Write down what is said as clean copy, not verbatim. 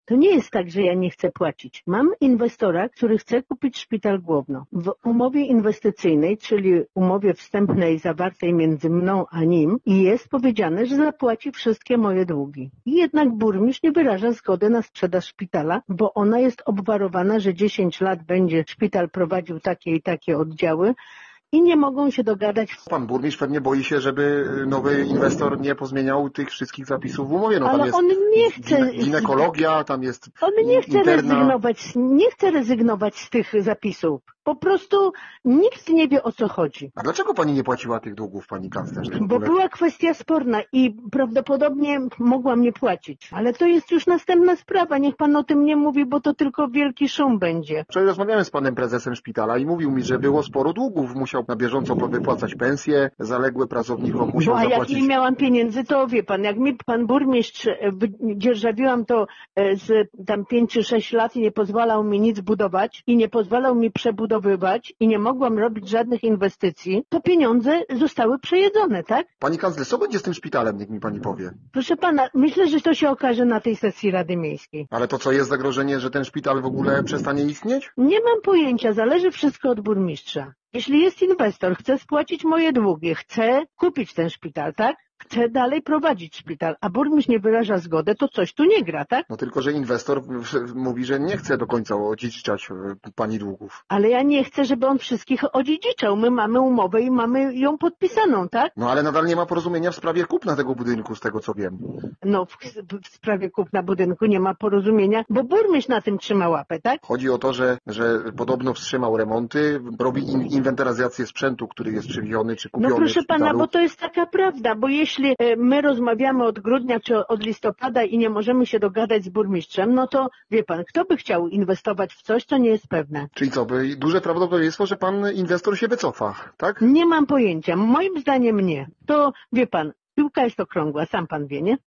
To nie jest tak, że ja nie chcę płacić. Mam inwestora, który chce kupić szpital Głowno. W umowie inwestycyjnej, czyli umowie wstępnej zawartej między mną a nim, jest powiedziane, że zapłaci wszystkie moje długi. I jednak burmistrz nie wyraża zgody na sprzedaż szpitala, bo ona jest obwarowana, że 10 lat będzie szpital prowadził takie i takie oddziały, i nie mogą się dogadać. Pan burmistrz pewnie boi się, żeby nowy inwestor nie pozmieniał tych wszystkich zapisów w umowie. No, Ale tam jest on nie chce. Ginekologia, tam jest On nie chce interna. nie chce rezygnować z tych zapisów. Po prostu nikt nie wie, o co chodzi. A dlaczego pani nie płaciła tych długów, pani kanclerz? Bo była kwestia sporna i prawdopodobnie mogłam nie płacić. Ale to jest już następna sprawa. Niech pan o tym nie mówi, bo to tylko wielki szum będzie. Wczoraj rozmawiałem z panem prezesem szpitala i mówił mi, że było sporo długów. Musiał na bieżąco wypłacać pensje, zaległe pracownikom musiał Bo a jak zapłacić. nie miałam pieniędzy, to wie pan, jak mi pan burmistrz dzierżawiłam to z tam 5 czy 6 lat i nie pozwalał mi nic budować i nie pozwalał mi przebudowywać i nie mogłam robić żadnych inwestycji, to pieniądze zostały przejedzone, tak? Pani kanclerz, co będzie z tym szpitalem, niech mi pani powie. Proszę pana, myślę, że to się okaże na tej sesji Rady Miejskiej. Ale to co, jest zagrożenie, że ten szpital w ogóle przestanie istnieć? Nie mam pojęcia, zależy wszystko od burmistrza. Jeśli jest inwestor, chce spłacić moje długi, chce kupić ten szpital, tak? Chce dalej prowadzić szpital, a burmistrz nie wyraża zgody, to coś tu nie gra, tak? No tylko, że inwestor mówi, że nie chce do końca odziedziczać pani długów. Ale ja nie chcę, żeby on wszystkich odziedziczał. My mamy umowę i mamy ją podpisaną, tak? No ale nadal nie ma porozumienia w sprawie kupna tego budynku, z tego co wiem. No w sprawie kupna budynku nie ma porozumienia, bo burmistrz na tym trzyma łapę, tak? Chodzi o to, że podobno wstrzymał remonty, robi inwentaryzację sprzętu, który jest przywieziony czy kupiony. No proszę w szpitalu. pana, bo to jest taka prawda, bo jeśli my rozmawiamy od grudnia czy od listopada i nie możemy się dogadać z burmistrzem, no to wie pan, kto by chciał inwestować w coś, co nie jest pewne? Czyli co, duże prawdopodobieństwo, że pan inwestor się wycofa, tak? Nie mam pojęcia. Moim zdaniem nie. To wie pan, piłka jest okrągła, sam pan wie, nie?